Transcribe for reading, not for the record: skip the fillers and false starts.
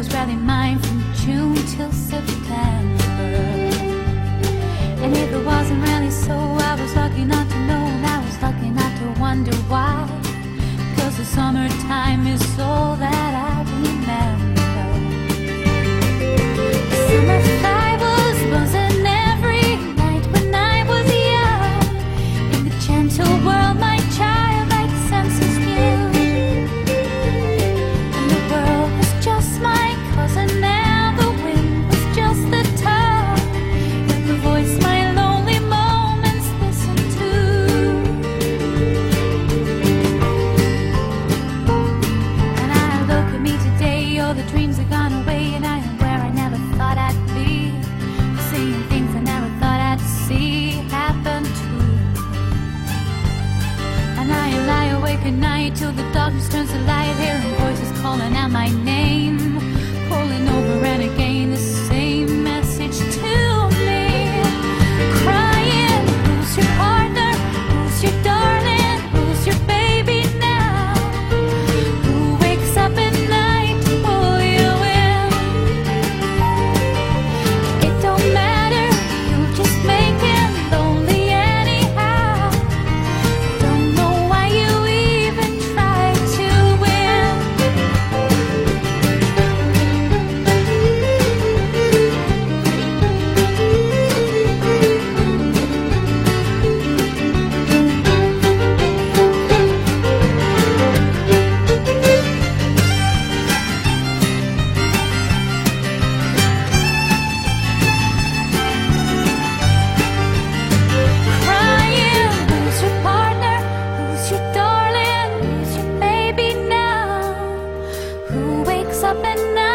was barely mine from June till September. And if it wasn't really so, I was lucky not to know, and I was lucky not to wonder why. Cause the summertime is all that I remember. The summer fly was buzzing every night when I was young. In the gentle world my childlike senses knew. And the world was just my cousin, now the wind was just the tongue, and the voice my lonely moments listened to. And I look at me today, all the dreams are gone away, and I am where I never thought I'd be, seeing things I never thought I'd see happen to me. And I lie awake at night till the darkness turns to light, hearing voices calling out my name, calling over and again the same message to me, crying, who's your partner, who's your darling, who's your baby now, who wakes up at night to pull you in. It don't matter, you just make him lonely anyhow. Don't know why you even try to win. Crying, who's your partner, who's your darling, who's your baby now, who wakes up at night